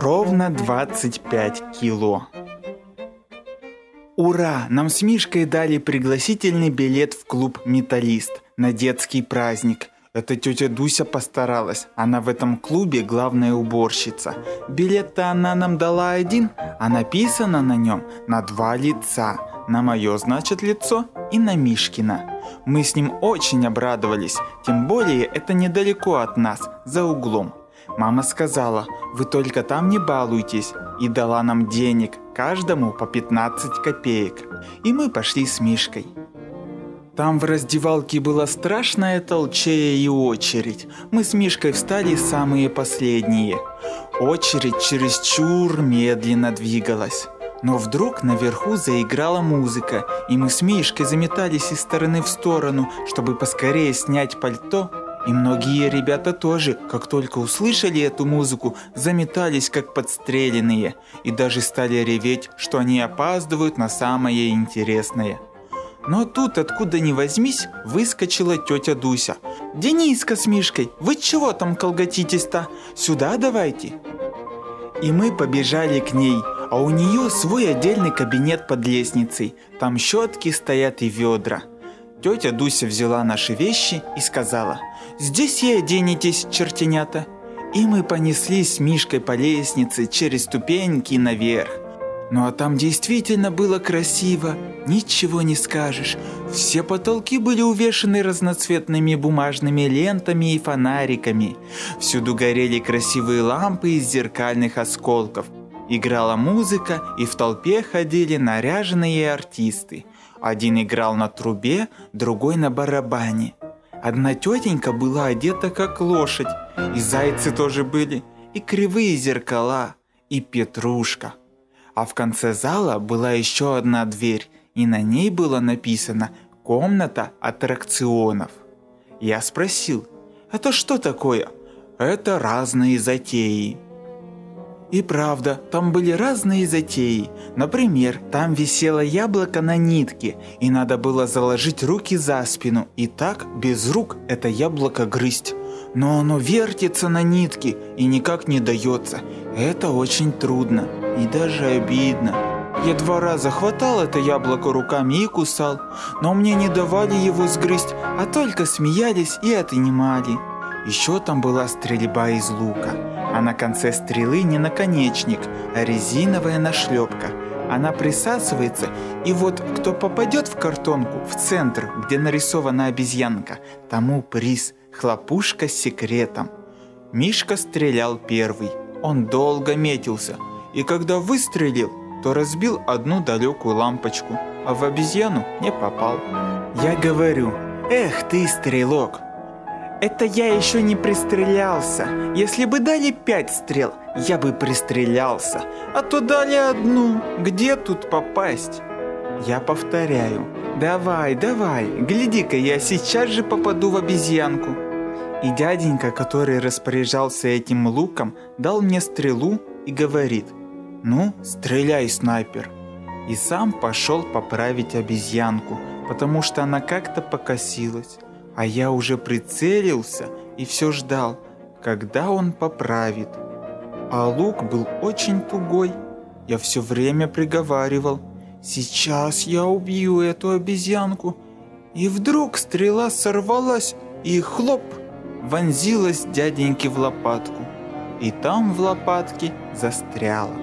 Ровно 25 кило. Ура! Нам с Мишкой дали пригласительный билет в клуб «Металлист» на детский праздник. Это тетя Дуся постаралась. Она в этом клубе главная уборщица. Билет-то она нам дала один, а написано на нем на 2 лица. На мое, значит, лицо и на Мишкина. Мы с ним очень обрадовались. Тем более это недалеко от нас, за углом. Мама сказала: вы только там не балуйтесь. И дала нам денег, каждому по 15 копеек. И мы пошли с Мишкой. Там в раздевалке была страшная толчея и очередь. Мы с Мишкой встали самые последние. Очередь чересчур медленно двигалась. Но вдруг наверху заиграла музыка, и мы с Мишкой заметались из стороны в сторону, чтобы поскорее снять пальто. И многие ребята тоже, как только услышали эту музыку, заметались как подстреленные, и даже стали реветь, что они опаздывают на самое интересное. Но тут, откуда ни возьмись, выскочила тетя Дуся. «Дениска с Мишкой, вы чего там колготитесь-то? Сюда давайте!» И мы побежали к ней, а у нее свой отдельный кабинет под лестницей. Там щетки стоят и ведра. Тетя Дуся взяла наши вещи и сказала: «Здесь и оденетесь, чертенята». И мы понеслись с Мишкой по лестнице через ступеньки наверх. Ну а там действительно было красиво, ничего не скажешь. Все потолки были увешаны разноцветными бумажными лентами и фонариками. Всюду горели красивые лампы из зеркальных осколков. Играла музыка, и в толпе ходили наряженные артисты. Один играл на трубе, другой на барабане. Одна тетенька была одета как лошадь, и зайцы тоже были, и кривые зеркала, и петрушка. А в конце зала была еще одна дверь, и на ней было написано «Комната аттракционов». Я спросил: «Это что такое?» «Это разные затеи». И правда, там были разные затеи. Например, там висело яблоко на нитке, и надо было заложить руки за спину, и так, без рук, это яблоко грызть. Но оно вертится на нитке и никак не дается. Это очень трудно и даже обидно. Я 2 раза хватал это яблоко руками и кусал, но мне не давали его сгрызть, а только смеялись и отнимали. Еще там была стрельба из лука, а на конце стрелы не наконечник, а резиновая нашлепка. Она присасывается, и вот кто попадет в картонку, в центр, где нарисована обезьянка, тому приз – хлопушка с секретом. Мишка стрелял первый, он долго метился, и когда выстрелил, то разбил одну далекую лампочку, а в обезьяну не попал. Я говорю: «Эх ты, стрелок! Это я еще не пристрелялся. Если бы дали 5 стрел, я бы пристрелялся. А то дали 1. Где тут попасть?» Я повторяю: «Давай, давай, гляди-ка, я сейчас же попаду в обезьянку». И дяденька, который распоряжался этим луком, дал мне стрелу и говорит: «Ну, стреляй, снайпер». И сам пошел поправить обезьянку, потому что она как-то покосилась. А я уже прицелился и все ждал, когда он поправит. А лук был очень тугой. Я все время приговаривал: «Сейчас я убью эту обезьянку». И вдруг стрела сорвалась и хлоп, вонзилась дяденьке в лопатку. И там в лопатке застряла.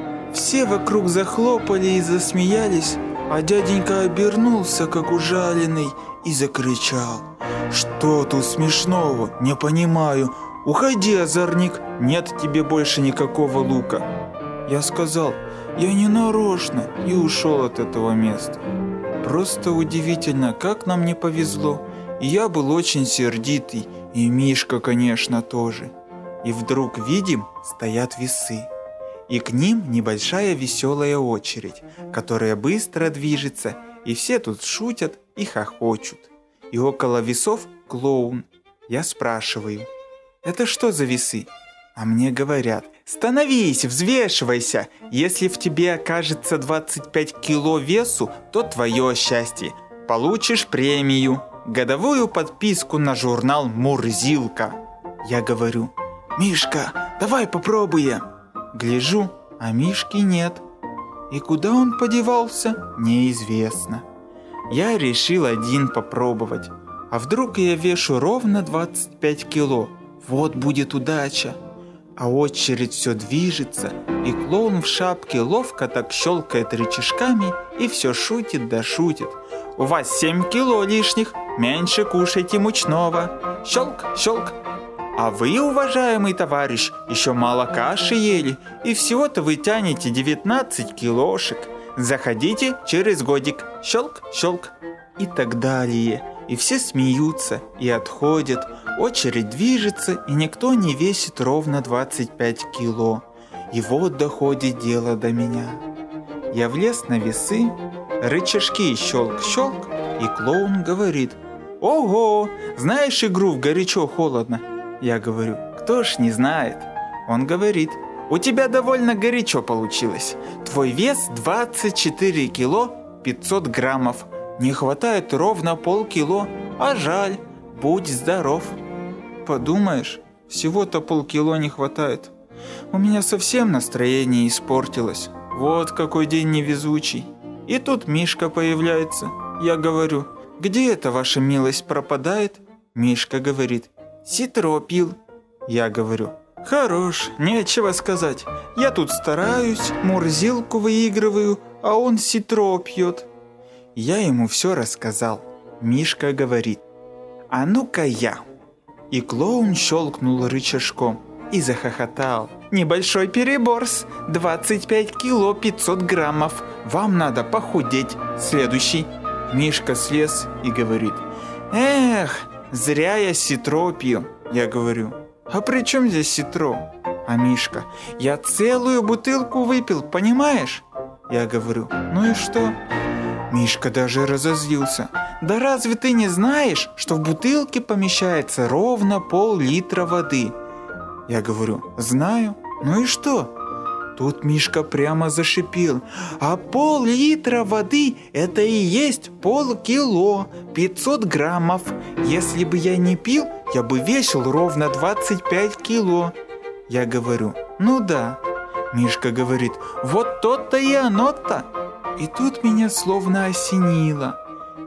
Все вокруг захлопали и засмеялись, а дяденька обернулся, как ужаленный, и закричал: «Что тут смешного? Не понимаю. Уходи, озорник, нет тебе больше никакого лука». Я сказал: «Я не нарочно», и ушел от этого места. Просто удивительно, как нам не повезло. И я был очень сердитый, и Мишка, конечно, тоже. И вдруг видим, стоят весы. И к ним небольшая веселая очередь, которая быстро движется, и все тут шутят и хохочут. И около весов клоун. Я спрашиваю: «Это что за весы?» А мне говорят: «Становись, взвешивайся. Если в тебе окажется 25 кило весу, то твое счастье. Получишь премию, годовую подписку на журнал «Мурзилка». Я говорю: «Мишка, давай попробуем». Гляжу, а Мишки нет. И куда он подевался, неизвестно. Я решил один попробовать. А вдруг я вешу ровно 25 кило? Вот будет удача. А очередь все движется, и клоун в шапке ловко так щелкает рычажками и все шутит да шутит. У вас 7 кило лишних, меньше кушайте мучного. Щелк, щелк. А вы, уважаемый товарищ, еще мало каши ели, и всего-то вы тянете 19 килошек. Заходите через годик. Щелк, щелк. И так далее. И все смеются и отходят. Очередь движется, и никто не весит ровно 25 кило. И вот доходит дело до меня. Я влез на весы, рычажки щелк-щелк, и клоун говорит: «Ого, знаешь игру в горячо-холодно?» Я говорю: «Кто ж не знает?» Он говорит: «У тебя довольно горячо получилось. Твой вес 24 кило 500 граммов. Не хватает ровно полкило, а жаль, будь здоров». Подумаешь, всего-то полкило не хватает. У меня совсем настроение испортилось. Вот какой день невезучий. И тут Мишка появляется. Я говорю: «Где это ваша милость пропадает?» Мишка говорит: «Ситро пил». Я говорю: «Хорош, нечего сказать. Я тут стараюсь, мурзилку выигрываю, а он ситро пьет». Я ему все рассказал. Мишка говорит: «А ну-ка я». И клоун щелкнул рычажком и захохотал. «Небольшой переборс, 25 кило 500 граммов. Вам надо похудеть. Следующий». Мишка слез и говорит: «Эх, зря я ситро пью». Я говорю: «А при чем здесь ситро?» А Мишка: «Я целую бутылку выпил, понимаешь?» Я говорю: «Ну и что?» Мишка даже разозлился. «Да разве ты не знаешь, что в бутылке помещается ровно пол-литра воды?» Я говорю: «Знаю. Ну и что?» Тут Мишка прямо зашипел: «А пол-литра воды – это и есть полкило, 500 граммов. Если бы я не пил, я бы весил ровно 25 кило». Я говорю: «Ну да». Мишка говорит: «Вот то-то и оно-то». И тут меня словно осенило.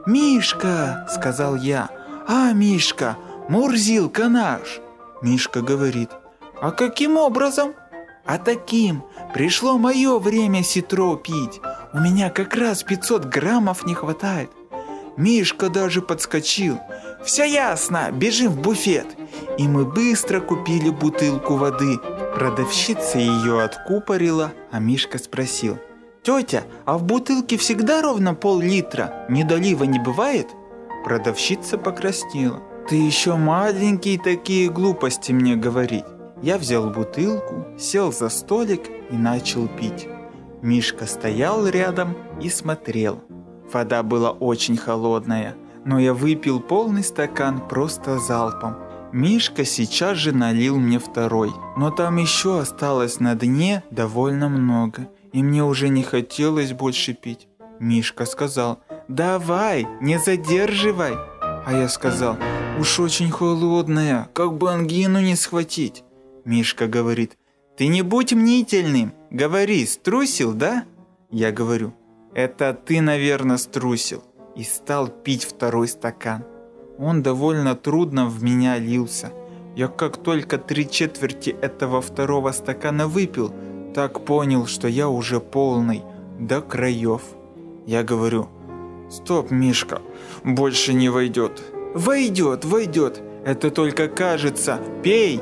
«Мишка», — сказал я, — «а, Мишка, мурзилка наш». Мишка говорит: «А каким образом?» «А таким. Пришло мое время ситро пить. У меня как раз 500 граммов не хватает». Мишка даже подскочил. «Все ясно, бежим в буфет». И мы быстро купили бутылку воды. Продавщица ее откупорила, а Мишка спросил: «Тетя, а в бутылке всегда ровно пол-литра? Недолива не бывает?» Продавщица покраснела. «Ты еще маленький такие глупости мне говорить». Я взял бутылку, сел за столик и начал пить. Мишка стоял рядом и смотрел. Вода была очень холодная, но я выпил полный стакан просто залпом. Мишка сейчас же налил мне второй, но там еще осталось на дне довольно много, и мне уже не хотелось больше пить. Мишка сказал: «Давай, не задерживай». А я сказал: «Уж очень холодная, как бы ангину не схватить». Мишка говорит: «Ты не будь мнительным, говори, струсил, да?» Я говорю: «Это ты, наверное, струсил». И стал пить второй стакан. Он довольно трудно в меня лился. Я как только 3/4 этого второго стакана выпил, так понял, что я уже полный, до краев. Я говорю: «Стоп, Мишка, больше не войдет». «Войдет, войдет, это только кажется, пей».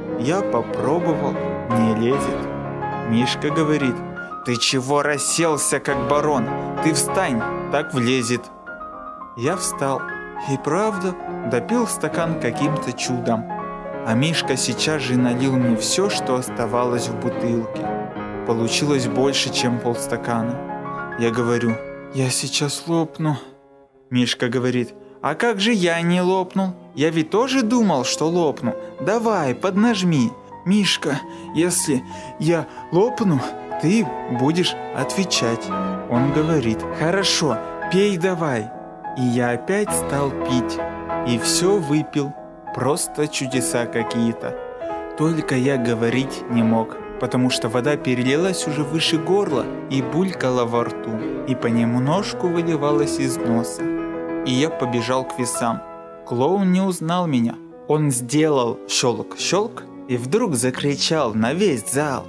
Я попробовал, не лезет. Мишка говорит: «Ты чего расселся, как барон? Ты встань, так влезет». Я встал и правда допил стакан каким-то чудом. А Мишка сейчас же налил мне все, что оставалось в бутылке. Получилось больше, чем полстакана. Я говорю: «Я сейчас лопну». Мишка говорит: «А как же я не лопнул? Я ведь тоже думал, что лопну. Давай, поднажми». «Мишка, если я лопну, ты будешь отвечать». Он говорит: «Хорошо, пей давай». И я опять стал пить. И все выпил. Просто чудеса какие-то. Только я говорить не мог. потому что вода перелилась уже выше горла и булькала во рту, и понемножку выливалась из носа. И я побежал к весам. Клоун не узнал меня. Он сделал щелк-щелк и вдруг закричал на весь зал: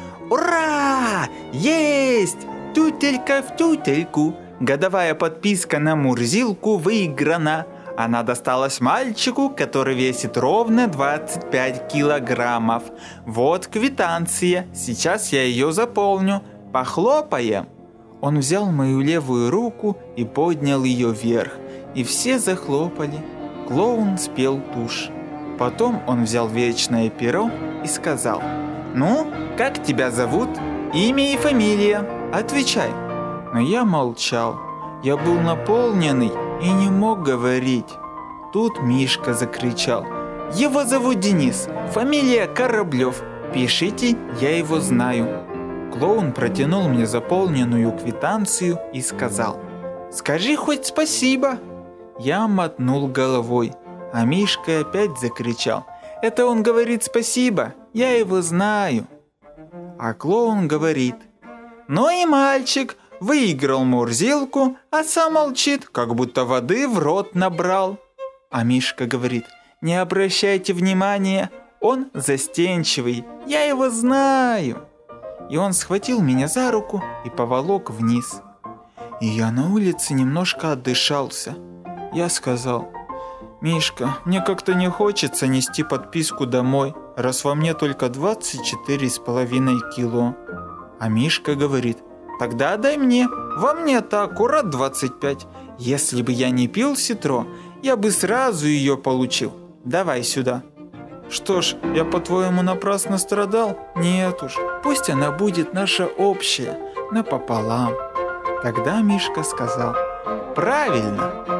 «Ура! Есть! Тютелька в тютельку! Годовая подписка на Мурзилку выиграна! Она досталась мальчику, который весит ровно 25 килограммов. Вот квитанция, сейчас я ее заполню. Похлопаем!» Он взял мою левую руку и поднял ее вверх, и все захлопали. Клоун спел тушь. Потом он взял вечное перо и сказал: «Ну, как тебя зовут? Имя и фамилия? Отвечай». Но я молчал. Я был наполненный и не мог говорить. Тут Мишка закричал: «Его зовут Денис, фамилия Кораблев. Пишите, я его знаю». Клоун протянул мне заполненную квитанцию и сказал: «Скажи хоть спасибо». Я мотнул головой, а Мишка опять закричал: «Это он говорит спасибо, я его знаю». А клоун говорит: «Ну и мальчик выиграл Мурзилку, а сам молчит, как будто воды в рот набрал». А Мишка говорит: «Не обращайте внимания, он застенчивый, я его знаю». И он схватил меня за руку и поволок вниз. И я на улице немножко отдышался. Я сказал: «Мишка, мне как-то не хочется нести подписку домой, раз во мне только 24,5 кило». А Мишка говорит: «Тогда отдай мне, во мне-то аккурат 25. Если бы я не пил ситро, я бы сразу ее получил. Давай сюда». Что ж, я, по-твоему, напрасно страдал? Нет уж, пусть она будет наша общая, напополам. Тогда Мишка сказал: «Правильно,